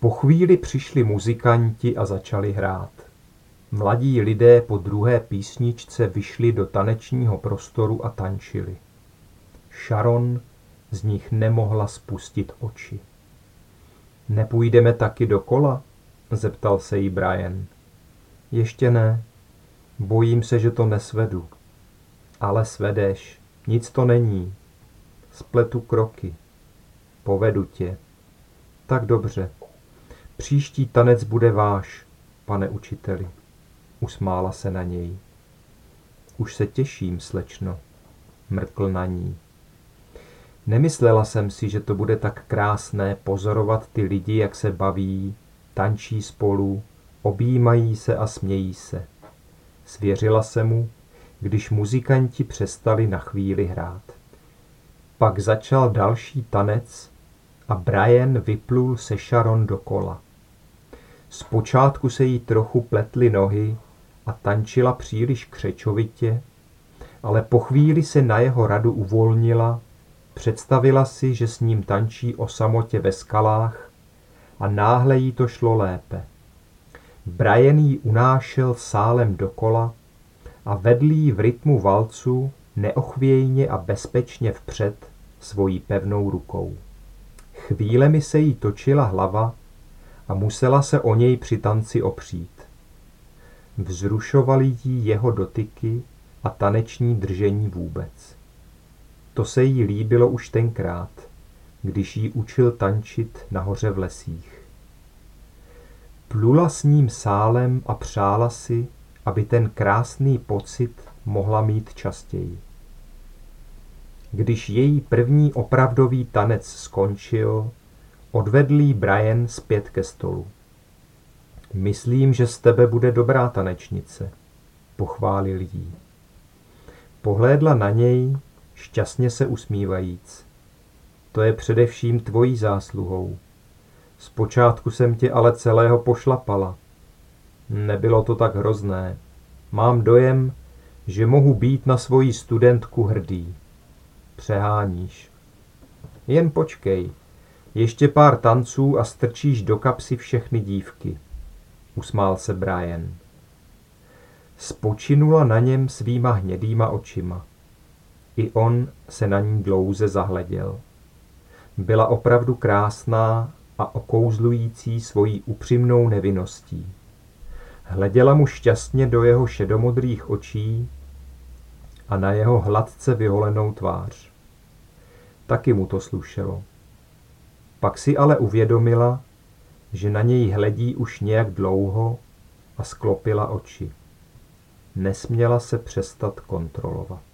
Po chvíli přišli muzikanti a začali hrát. Mladí lidé po druhé písničce vyšli do tanečního prostoru a tančili. Sharon z nich nemohla spustit oči. Nepůjdeme taky do kola? Zeptal se jí Brian. Ještě ne. Bojím se, že to nesvedu. Ale svedeš. Nic to není. Spletu kroky. Povedu tě. Tak dobře. Příští tanec bude váš, pane učiteli. Usmála se na něj. Už se těším, slečno, mrkl na ní. Nemyslela jsem si, že to bude tak krásné pozorovat ty lidi, jak se baví, tančí spolu, objímají se a smějí se. Svěřila se mu, když muzikanti přestali na chvíli hrát. Pak začal další tanec a Brian vyplul se Sharon do kola. Zpočátku se jí trochu pletly nohy a tančila příliš křečovitě, ale po chvíli se na jeho radu uvolnila, představila si, že s ním tančí o samotě ve skalách a náhle jí to šlo lépe. Brian jí unášel sálem dokola a vedl jí v rytmu valcu neochvějně a bezpečně vpřed svojí pevnou rukou. Chvílemi se jí točila hlava a musela se o něj při tanci opřít. Vzrušovaly jí jeho dotyky a taneční držení vůbec. To se jí líbilo už tenkrát, když jí učil tančit nahoře v lesích. Plula s ním sálem a přála si, aby ten krásný pocit mohla mít častěji. Když její první opravdový tanec skončil, odvedl jí Brian zpět ke stolu. Myslím, že z tebe bude dobrá tanečnice, pochválil jí. Pohlédla na něj, šťastně se usmívajíc. To je především tvojí zásluhou. Zpočátku jsem tě ale celého pošlapala. Nebylo to tak hrozné. Mám dojem, že mohu být na svoji studentku hrdý. Přeháníš. Jen počkej. Ještě pár tanců a strčíš do kapsy všechny dívky. Usmál se Brian. Spočinula na něm svýma hnědýma očima. I on se na ní dlouze zahleděl. Byla opravdu krásná a okouzlující svojí upřímnou nevinností. Hleděla mu šťastně do jeho šedomodrých očí a na jeho hladce vyholenou tvář. Taky mu to slušelo. Pak si ale uvědomila, že na něj hledí už nějak dlouho a sklopila oči. Nesměla se přestat kontrolovat.